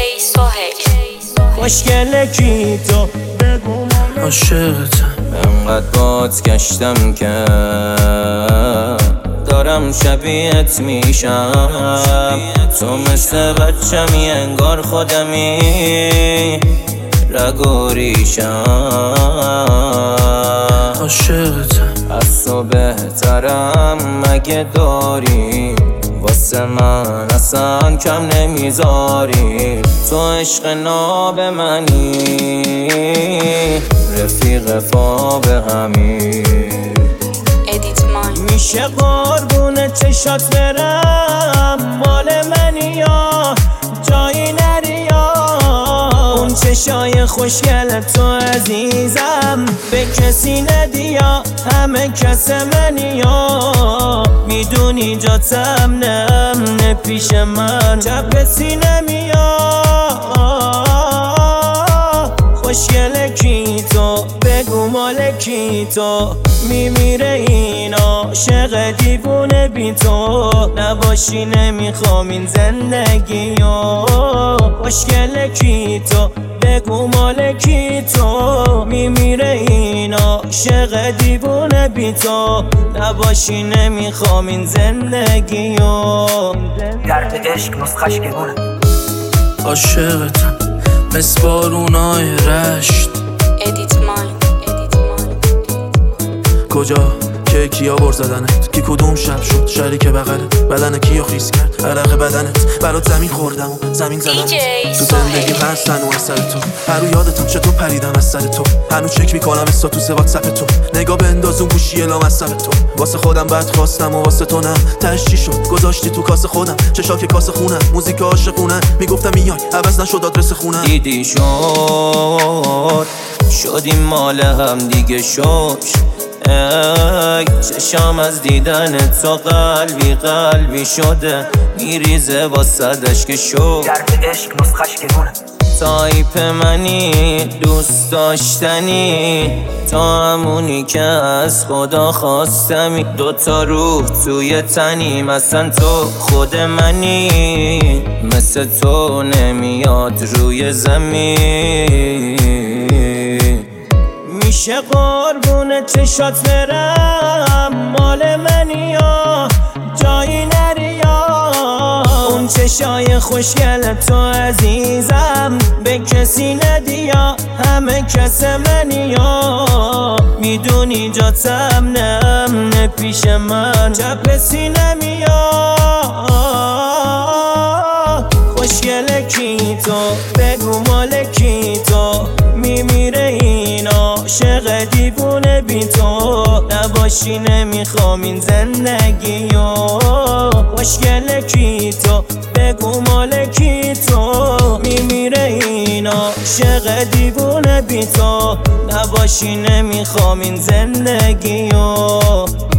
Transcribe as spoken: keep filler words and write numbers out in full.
سهیل خوشگله کی تو بگو عاشقتم. انقدر باد گشتم که دارم شبیهت میشم. تو مثل بچمی انگار خودمی رگ و ریشم. عاشقتم. از تو بهترم مگه داری؟ واسه من اصلا کم نمیذاری. تو عشق ناب منی، رفیق فاب همی. میشه قربون چشات برم، مال منی یا جایی نری یا اون چشای خوشگل تو عزیزم به کسی ندی یا همه کس منی یا میدونی جاتم نمونه پیش من چپ سینه میاد. خوشگله کی تو بگو مال کی تو میمیره این عاشق دیوونه بی تو نباشی نمیخوام این زندگیو. خوشگله کی تو بگو مال کی تو میمیره این عاشق دیوونه بی تو نباشی نمیخوام این زندگیو. درد عشق نسخش گونه. عاشقتم مثل بارونای رشت. کجا که کیا بر زدنت؟ کی کدوم شب شد شریک بغلت؟ بدن کیو خیس کرد عرق بدنت؟ برات زمین خوردم و زمین زدم تو زندگی هستن و اثر تو. هرو یادتم چطور پریدم از سر تو. هنوز چک میکنم استا تو واتساپ تو. نگاه بنداز اون گوشی لامصب تو. واسه خودم بد خواستم و واسه تو نه. تهش چی شد گذاشتی تو کاسه خودم؟ چشا که کاسه خونم موزیک عاشقونه. میگفتم میای عوض نشد آدرس خونم. دیدی شد شدیم مال هم دیگه شد. ای چشام از دیدن تو قلبی قلبی شده میریزه واسدش که شد. درد عشق نسخش گونه. تایپ منی دوست داشتنی تو همونی که از خدا خواستمی. دوتا روح توی تنی مثلا تو خود منی. مثل تو نمیاد روی زمین. میشه قربون چشات برم، مال منی یا جایی نری یا اون چشای خوشگل تو عزیزم به کسی ندی یا همه کس منی یا میدونی جاتم نمونه پیش من چپ سینه میاد. خوشگله کی تو بگو مال کی تو میمیره این عاشق دیوونه بی تو نباشی نمیخوام این زندگیو. خوشگله کی تو بگو مال کی تو میمیره این عاشق دیوونه بی تو نباشی نمیخوام این زندگیو.